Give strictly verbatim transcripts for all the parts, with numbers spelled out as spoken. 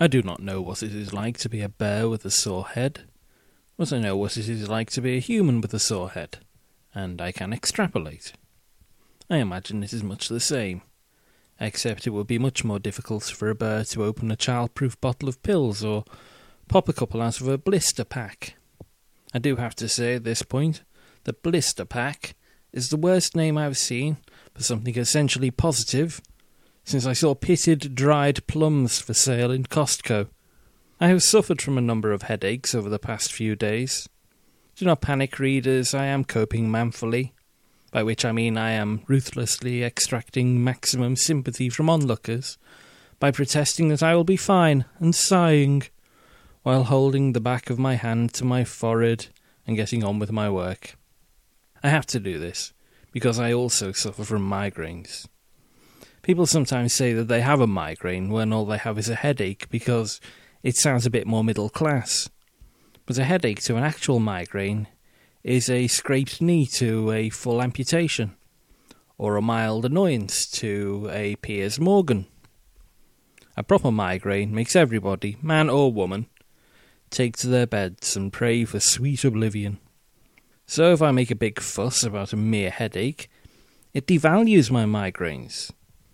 I do not know what it is like to be a bear with a sore head, but I know what it is like to be a human with a sore head, and I can extrapolate. I imagine it is much the same, except it would be much more difficult for a bear to open a childproof bottle of pills or pop a couple out of a blister pack. I do have to say at this point that blister pack is the worst name I've seen for something essentially positive since I saw pitted dried plums for sale in Costco. I have suffered from a number of headaches over the past few days. Do not panic, readers, I am coping manfully, by which I mean I am ruthlessly extracting maximum sympathy from onlookers by protesting that I will be fine and sighing, while holding the back of my hand to my forehead and getting on with my work. I have to do this, because I also suffer from migraines. People sometimes say that they have a migraine when all they have is a headache, because it sounds a bit more middle class. But a headache to an actual migraine is a scraped knee to a full amputation, or a mild annoyance to a Piers Morgan. A proper migraine makes everybody, man or woman, take to their beds and pray for sweet oblivion. So if I make a big fuss about a mere headache, it devalues my migraines.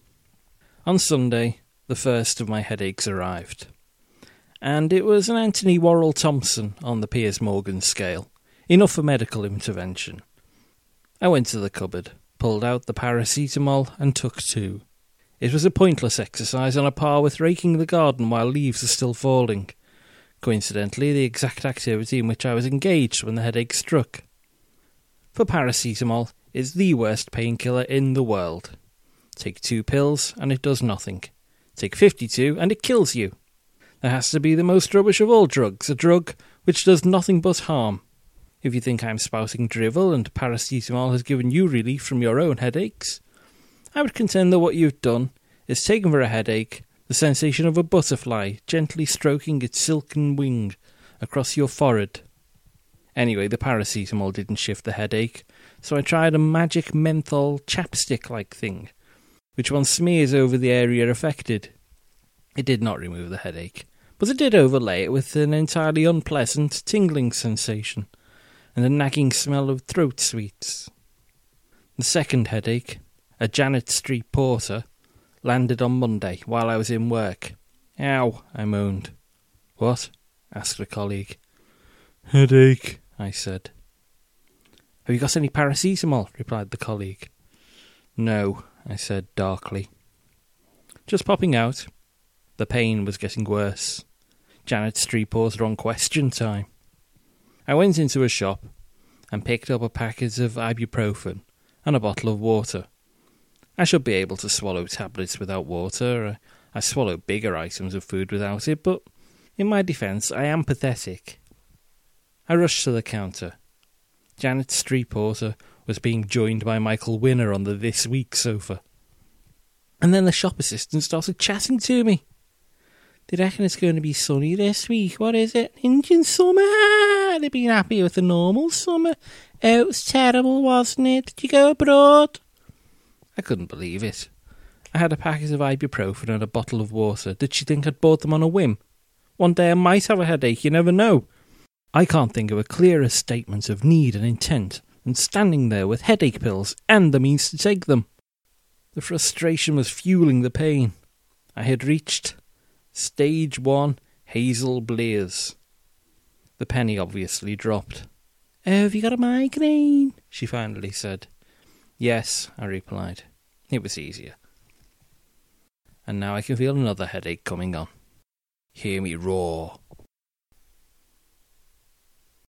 On Sunday, the first of my headaches arrived, and it was an Anthony Worrell Thompson on the Piers Morgan scale, enough for medical intervention. I went to the cupboard, pulled out the paracetamol, and took two. It was a pointless exercise on a par with raking the garden while leaves are still falling. Coincidentally, the exact activity in which I was engaged when the headache struck. For paracetamol is the worst painkiller in the world. Take two pills and it does nothing. Take fifty-two and it kills you. That has to be the most rubbish of all drugs, a drug which does nothing but harm. If you think I'm spouting drivel and paracetamol has given you relief from your own headaches, I would contend that what you've done is taken for a headache the sensation of a butterfly gently stroking its silken wing across your forehead. Anyway, the paracetamol didn't shift the headache, so I tried a magic menthol chapstick-like thing, which one smears over the area affected. It did not remove the headache, but it did overlay it with an entirely unpleasant tingling sensation and a nagging smell of throat sweets. The second headache, a Janet Street porter, landed on Monday while I was in work. Ow, I moaned. What? Asked a colleague. Headache, I said. Have you got any paracetamol? Replied the colleague. No, I said darkly. Just popping out. The pain was getting worse. Janet Street porter on question time. I went into a shop and picked up a packet of ibuprofen and a bottle of water. I should be able to swallow tablets without water. I swallow bigger items of food without it, but in my defence, I am pathetic. I rushed to the counter. Janet Street porter was being joined by Michael Winner on the This Week sofa. And then the shop assistant started chatting to me. They reckon it's going to be sunny this week. What is it? Indian summer? They've been happy with the normal summer. Oh, it was terrible, wasn't it? Did you go abroad? I couldn't believe it. I had a packet of ibuprofen and a bottle of water. Did she think I'd bought them on a whim? One day I might have a headache, you never know. I can't think of a clearer statement of need and intent than standing there with headache pills and the means to take them. The frustration was fueling the pain. I had reached stage one Hazel Blaze. The penny obviously dropped. Oh, have you got a migraine? She finally said. Yes, I replied. It was easier. And now I can feel another headache coming on. Hear me roar.